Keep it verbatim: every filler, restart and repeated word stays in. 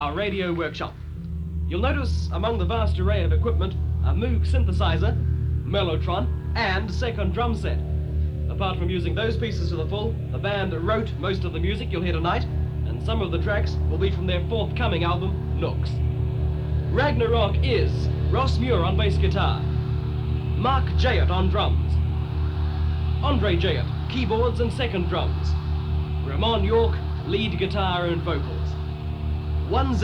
our radio workshop. You'll notice among the vast array of equipment a Moog synthesizer, Mellotron, and second drum set. Apart from using those pieces to the full, the band wrote most of the music you'll hear tonight, and some of the tracks will be from their forthcoming album, Nooks. Ragnarok is Ross Muir on bass guitar, Mark Jayett on drums, Andre Jayett, keyboards and second drums, Ramon York, lead guitar and vocals. One